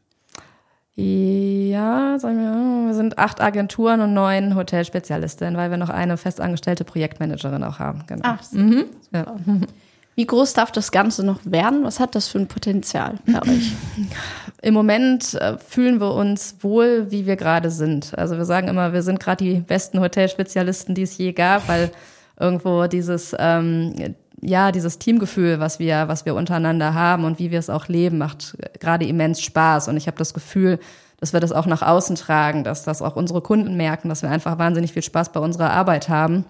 Ja, sagen wir, wir sind acht Agenturen und neun Hotelspezialistinnen, weil wir noch eine festangestellte Projektmanagerin auch haben. Genau. Ach, mhm. ja. Wie groß darf das Ganze noch werden? Was hat das für ein Potenzial bei euch? Im Moment äh, fühlen wir uns wohl, wie wir gerade sind. Also wir sagen immer, wir sind gerade die besten Hotelspezialisten, die es je gab, weil irgendwo dieses ähm, ja dieses Teamgefühl, was wir was wir untereinander haben und wie wir es auch leben, macht gerade immens Spaß. Und ich habe das Gefühl, dass wir das auch nach außen tragen, dass das auch unsere Kunden merken, dass wir einfach wahnsinnig viel Spaß bei unserer Arbeit haben.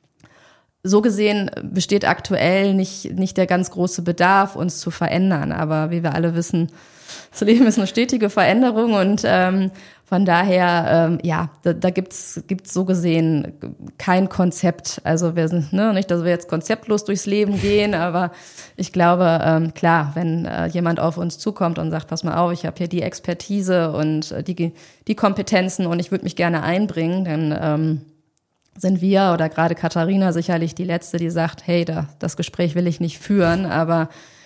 So gesehen besteht aktuell nicht nicht der ganz große Bedarf, uns zu verändern. Aber wie wir alle wissen, das Leben ist eine stetige Veränderung und ähm, von daher, ähm, ja, da, da gibt's gibt's so gesehen kein Konzept. Also wir sind, ne, nicht, dass wir jetzt konzeptlos durchs Leben gehen, aber ich glaube, ähm, klar, wenn äh, jemand auf uns zukommt und sagt, pass mal auf, ich habe hier die Expertise und äh, die die Kompetenzen und ich würde mich gerne einbringen, dann ähm, sind wir oder gerade Katharina sicherlich die Letzte, die sagt, hey, da, das Gespräch will ich nicht führen, aber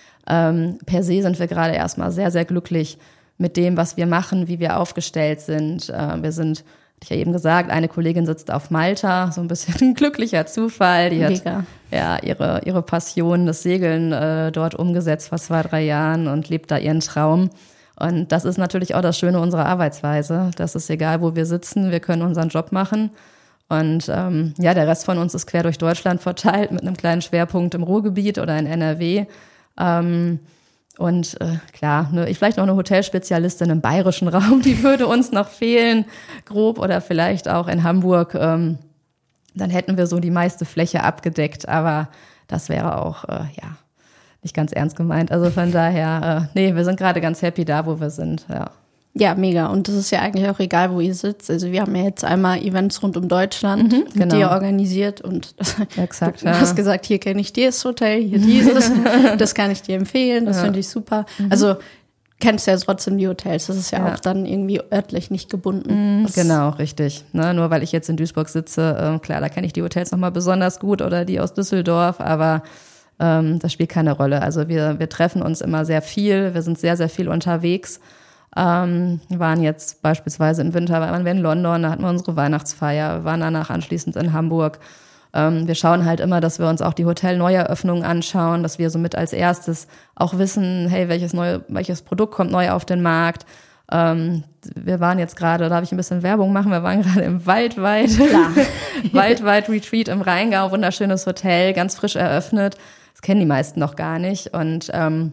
ähm, per se sind wir gerade erstmal sehr, sehr glücklich mit dem, was wir machen, wie wir aufgestellt sind. Äh, wir sind, hatte ich ja eben gesagt, eine Kollegin sitzt auf Malta, so ein bisschen ein glücklicher Zufall. Die Mega. hat ja ihre ihre Passion, das Segeln, äh, dort umgesetzt vor zwei, drei Jahren und lebt da ihren Traum. Und das ist natürlich auch das Schöne unserer Arbeitsweise. Das ist egal, wo wir sitzen, wir können unseren Job machen. Und ähm, ja, der Rest von uns ist quer durch Deutschland verteilt mit einem kleinen Schwerpunkt im Ruhrgebiet oder in N R W. Ähm, und äh, klar, ne, ich vielleicht noch eine Hotelspezialistin im bayerischen Raum, die würde uns noch fehlen, grob, oder vielleicht auch in Hamburg. Ähm, dann hätten wir so die meiste Fläche abgedeckt, aber das wäre auch, äh, ja, nicht ganz ernst gemeint. Also von daher, äh, nee, wir sind gerade ganz happy da, wo wir sind, ja. Ja, mega. Und das ist ja eigentlich auch egal, wo ihr sitzt. Also wir haben ja jetzt einmal Events rund um Deutschland Mhm, mit genau. dir organisiert. Und das, Exakt, du ja. hast gesagt, hier kenne ich dieses Hotel, hier dieses. Das kann ich dir empfehlen. Das Ja. finde ich super. Also kennst ja trotzdem die Hotels. Das ist ja, Ja. auch dann irgendwie örtlich nicht gebunden. Das- Genau, richtig. Ne, nur weil ich jetzt in Duisburg sitze, äh, klar, da kenne ich die Hotels nochmal besonders gut oder die aus Düsseldorf, aber ähm, das spielt keine Rolle. Also wir, wir treffen uns immer sehr viel, wir sind sehr, sehr viel unterwegs. Ähm, wir waren jetzt beispielsweise im Winter, waren wir in London, da hatten wir unsere Weihnachtsfeier, waren danach anschließend in Hamburg. Ähm, wir schauen halt immer, dass wir uns auch die Hotelneueröffnungen anschauen, dass wir somit als erstes auch wissen, hey, welches neue, welches Produkt kommt neu auf den Markt. Ähm, wir waren jetzt gerade, darf ich ein bisschen Werbung machen, wir waren gerade im Waldweit, Waldweit Retreat im Rheingau, wunderschönes Hotel, ganz frisch eröffnet. Das kennen die meisten noch gar nicht und ähm,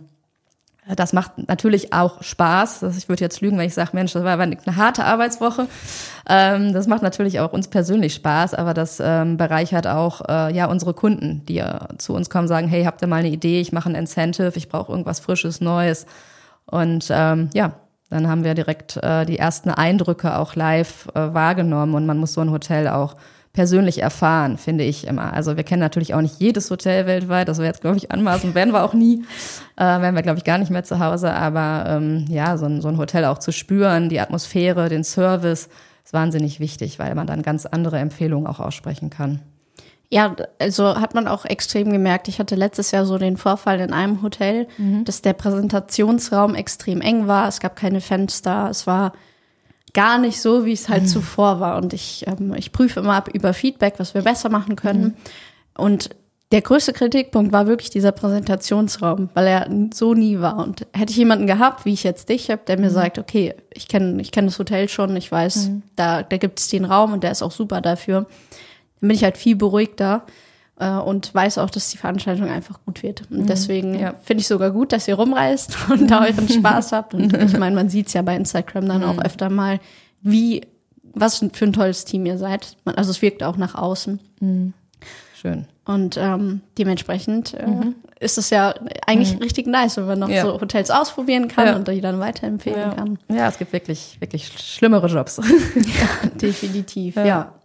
das macht natürlich auch Spaß. Ich würde jetzt lügen, wenn ich sage, Mensch, das war eine harte Arbeitswoche. Ähm, das macht natürlich auch uns persönlich Spaß, aber das ähm, bereichert auch äh, ja unsere Kunden, die ja zu uns kommen, sagen, hey, habt ihr mal eine Idee? Ich mache ein Incentive, ich brauche irgendwas Frisches, Neues. Und ähm, ja, dann haben wir direkt äh, die ersten Eindrücke auch live äh, wahrgenommen und man muss so ein Hotel auch persönlich erfahren, finde ich immer. Also wir kennen natürlich auch nicht jedes Hotel weltweit, das wäre jetzt, glaube ich, anmaßen, werden wir auch nie, äh, werden wir, glaube ich, gar nicht mehr zu Hause, aber ähm, ja, so ein, so ein Hotel auch zu spüren, die Atmosphäre, den Service, ist wahnsinnig wichtig, weil man dann ganz andere Empfehlungen auch aussprechen kann. Ja, also hat man auch extrem gemerkt. Ich hatte letztes Jahr so den Vorfall in einem Hotel, mhm. dass der Präsentationsraum extrem eng war, es gab keine Fenster, es war gar nicht so, wie es halt mhm. zuvor war. Und ich, ähm, ich prüfe immer ab über Feedback, was wir besser machen können. Mhm. Und der größte Kritikpunkt war wirklich dieser Präsentationsraum, weil er so nie war. Und hätte ich jemanden gehabt, wie ich jetzt dich habe, der mir mhm. sagt, okay, ich kenne ich kenn das Hotel schon, ich weiß, mhm. da, da gibt es den Raum und der ist auch super dafür, dann bin ich halt viel beruhigter äh, und weiß auch, dass die Veranstaltung einfach gut wird. Und mhm. deswegen ja. finde ich sogar gut, dass ihr rumreist und da euren Spaß habt. Und ich meine, man sieht es ja bei Instagram dann mhm. auch öfter mal, wie, was für ein tolles Team ihr seid. Also es wirkt auch nach außen. Mhm. Schön. Und ähm, dementsprechend äh, mhm. ist es ja eigentlich mhm. richtig nice, wenn man noch ja. so Hotels ausprobieren kann ja. und die dann weiterempfehlen ja. kann. Ja, es gibt wirklich, wirklich schlimmere Jobs. Ja, definitiv, ja. ja.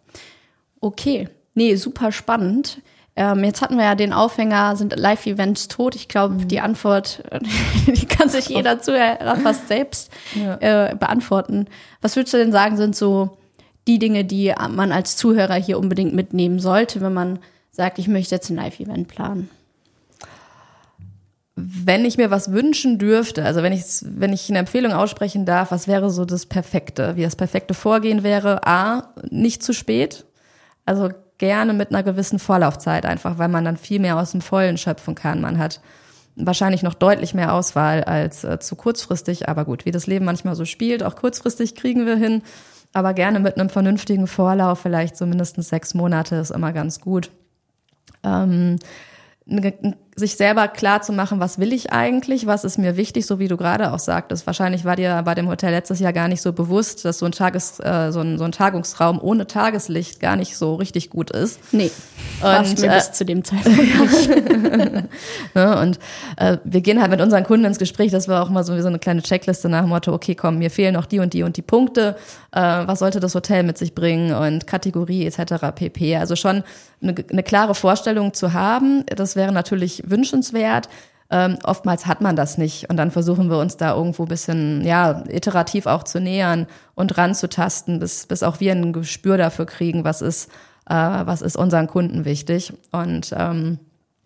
Okay, nee, super spannend. Ähm, jetzt hatten wir ja den Aufhänger, sind Live-Events tot? Ich glaube, mhm. die Antwort, die kann sich jeder Zuhörer fast selbst ja. äh, beantworten. Was würdest du denn sagen, sind so die Dinge, die man als Zuhörer hier unbedingt mitnehmen sollte, wenn man sagt, ich möchte jetzt ein Live-Event planen? wenn ich mir was wünschen dürfte, also wenn ich, wenn ich eine Empfehlung aussprechen darf, was wäre so das Perfekte? Wie das perfekte Vorgehen wäre, A, nicht zu spät, also gerne mit einer gewissen Vorlaufzeit einfach, weil man dann viel mehr aus dem Vollen schöpfen kann. Man hat wahrscheinlich noch deutlich mehr Auswahl als äh, zu kurzfristig, aber gut, wie das Leben manchmal so spielt, auch kurzfristig kriegen wir hin, aber gerne mit einem vernünftigen Vorlauf, vielleicht so mindestens sechs Monate ist immer ganz gut. Ähm, sich selber klar zu machen, was will ich eigentlich, was ist mir wichtig, so wie du gerade auch sagtest. Wahrscheinlich war dir bei dem Hotel letztes Jahr gar nicht so bewusst, dass so ein Tages, äh, so ein, so ein Tagungsraum ohne Tageslicht gar nicht so richtig gut ist. Nee, und mir äh, bis zu dem Zeitpunkt nicht. Ne, und äh, wir gehen halt mit unseren Kunden ins Gespräch, das war auch mal so wie so eine kleine Checkliste nach dem Motto, okay, komm, mir fehlen noch die und die und die Punkte, äh, was sollte das Hotel mit sich bringen und Kategorie et cetera pp. Also schon eine, eine klare Vorstellung zu haben, das wäre natürlich wünschenswert. Ähm, oftmals hat man das nicht und dann versuchen wir uns da irgendwo ein bisschen, ja, iterativ auch zu nähern und ranzutasten, bis, bis auch wir ein Gespür dafür kriegen, was ist, äh, was ist unseren Kunden wichtig. Und ähm,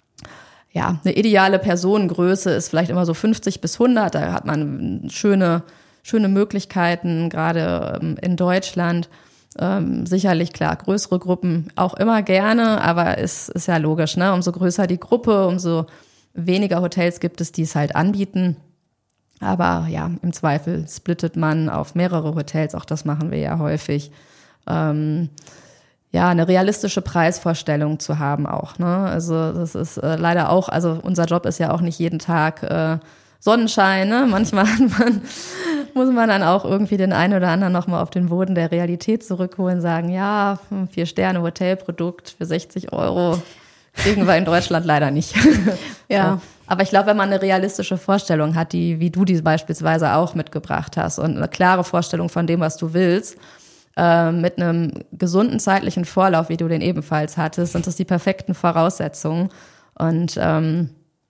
ja, eine ideale Personengröße ist vielleicht immer so fünfzig bis hundert, da hat man schöne, schöne Möglichkeiten, gerade ähm, in Deutschland. Ähm, sicherlich, klar, größere Gruppen auch immer gerne, aber ist, ist ja logisch, ne? Umso größer die Gruppe, umso weniger Hotels gibt es, die es halt anbieten. Aber ja, im Zweifel splittet man auf mehrere Hotels, auch das machen wir ja häufig. Ähm, ja, eine realistische Preisvorstellung zu haben auch, ne? Also das ist äh, leider auch, also unser Job ist ja auch nicht jeden Tag äh, Sonnenschein, ne? Manchmal hat man, muss man dann auch irgendwie den einen oder anderen nochmal auf den Boden der Realität zurückholen, sagen, ja, vier Sterne Hotelprodukt für sechzig Euro kriegen wir in Deutschland leider nicht. Ja. So. Aber ich glaube, wenn man eine realistische Vorstellung hat, die, wie du die beispielsweise auch mitgebracht hast und eine klare Vorstellung von dem, was du willst, äh, mit einem gesunden zeitlichen Vorlauf, wie du den ebenfalls hattest, sind das die perfekten Voraussetzungen. Und ähm,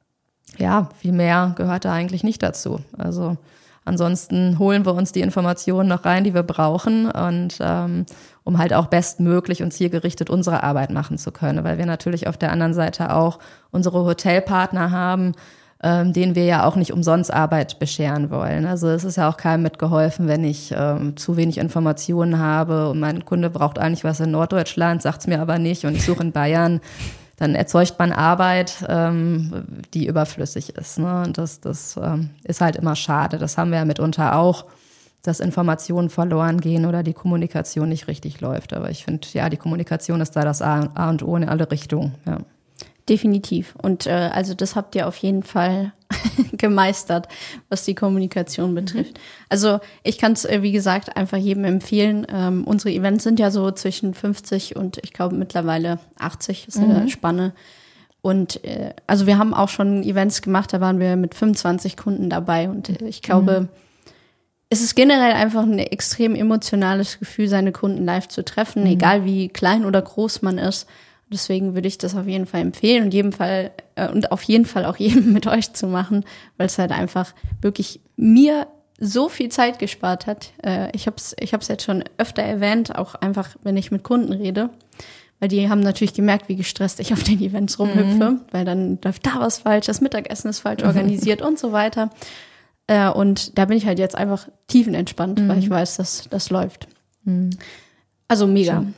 ja, viel mehr gehört da eigentlich nicht dazu. Also ansonsten holen wir uns die Informationen noch rein, die wir brauchen, und ähm, um halt auch bestmöglich und zielgerichtet unsere Arbeit machen zu können, weil wir natürlich auf der anderen Seite auch unsere Hotelpartner haben, ähm, denen wir ja auch nicht umsonst Arbeit bescheren wollen. Also es ist ja auch keinem mitgeholfen, wenn ich ähm, zu wenig Informationen habe und mein Kunde braucht eigentlich was in Norddeutschland, sagt's mir aber nicht und ich suche in Bayern. Dann erzeugt man Arbeit, ähm, die überflüssig ist. Ne? Und das, das ähm, ist halt immer schade. Das haben wir ja mitunter auch, dass Informationen verloren gehen oder die Kommunikation nicht richtig läuft. Aber ich finde, ja, die Kommunikation ist da das A, A und O in alle Richtungen. Ja. Definitiv. Und äh, also das habt ihr auf jeden Fall gemeistert, was die Kommunikation betrifft. Mhm. Also ich kann es, äh, wie gesagt, einfach jedem empfehlen. Ähm, unsere Events sind ja so zwischen fünfzig und ich glaube mittlerweile achtzig, ist eine mhm. Spanne. Und äh, also wir haben auch schon Events gemacht, da waren wir mit fünfundzwanzig Kunden dabei. Und äh, ich glaube, mhm. es ist generell einfach ein extrem emotionales Gefühl, seine Kunden live zu treffen, mhm. egal wie klein oder groß man ist. Deswegen würde ich das auf jeden Fall empfehlen und jedem Fall äh, und auf jeden Fall auch jedem mit euch zu machen, weil es halt einfach wirklich mir so viel Zeit gespart hat. Äh, ich habe es ich hab's jetzt schon öfter erwähnt, auch einfach, wenn ich mit Kunden rede, weil die haben natürlich gemerkt, wie gestresst ich auf den Events rumhüpfe, mhm. weil dann läuft da was falsch, das Mittagessen ist falsch organisiert und so weiter. Äh, und da bin ich halt jetzt einfach tiefenentspannt, mhm. weil ich weiß, dass das läuft. Mhm. Also mega. Schön.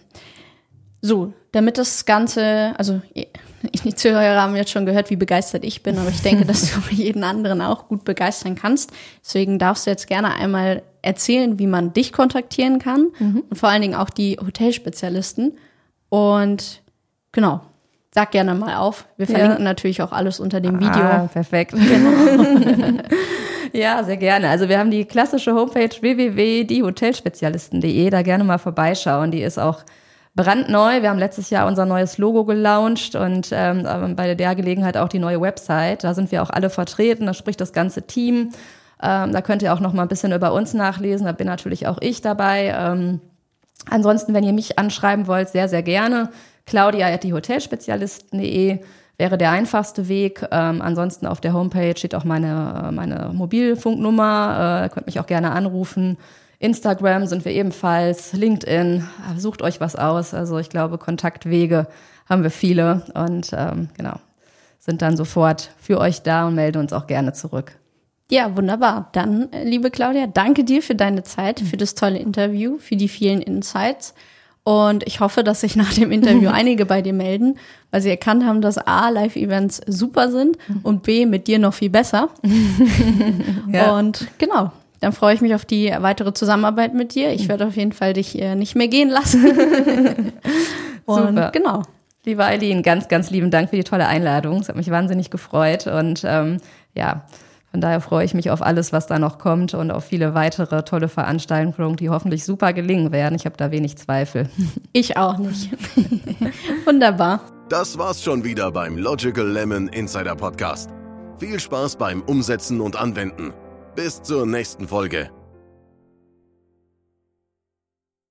So, damit das Ganze, also die Zuhörer haben jetzt schon gehört, wie begeistert ich bin, aber ich denke, dass du jeden anderen auch gut begeistern kannst. Deswegen darfst du jetzt gerne einmal erzählen, wie man dich kontaktieren kann mhm. und vor allen Dingen auch die Hotelspezialisten. Und genau, sag gerne mal auf. Wir verlinken ja. natürlich auch alles unter dem Video. Ah, perfekt. Genau. Ja, sehr gerne. Also wir haben die klassische Homepage w w w punkt die hotelspezialisten punkt de, da gerne mal vorbeischauen. Die ist auch brandneu. Wir haben letztes Jahr unser neues Logo gelauncht und ähm, bei der Gelegenheit auch die neue Website. Da sind wir auch alle vertreten, da spricht das ganze Team. Ähm, da könnt ihr auch noch mal ein bisschen über uns nachlesen, da bin natürlich auch ich dabei. Ähm, ansonsten, wenn ihr mich anschreiben wollt, sehr, sehr gerne. Claudia at die hotelspezialisten punkt de wäre der einfachste Weg. Ähm, ansonsten auf der Homepage steht auch meine, meine Mobilfunknummer. Äh, könnt mich auch gerne anrufen. Instagram sind wir ebenfalls, LinkedIn, sucht euch was aus. Also ich glaube, Kontaktwege haben wir viele und ähm, genau, sind dann sofort für euch da und melden uns auch gerne zurück. Ja, wunderbar. Dann, liebe Claudia, danke dir für deine Zeit, für das tolle Interview, für die vielen Insights. Und ich hoffe, dass sich nach dem Interview einige bei dir melden, weil sie erkannt haben, dass A, Live-Events super sind und B, mit dir noch viel besser. Ja. Und genau, dann freue ich mich auf die weitere Zusammenarbeit mit dir. Ich werde auf jeden Fall dich äh, nicht mehr gehen lassen. Und super. Genau. Liebe Eileen, ganz, ganz lieben Dank für die tolle Einladung. Es hat mich wahnsinnig gefreut und ähm, ja, von daher freue ich mich auf alles, was da noch kommt und auf viele weitere tolle Veranstaltungen, die hoffentlich super gelingen werden. Ich habe da wenig Zweifel. Ich auch nicht. Wunderbar. Das war's schon wieder beim Logical Lemon Insider Podcast. Viel Spaß beim Umsetzen und Anwenden. Bis zur nächsten Folge.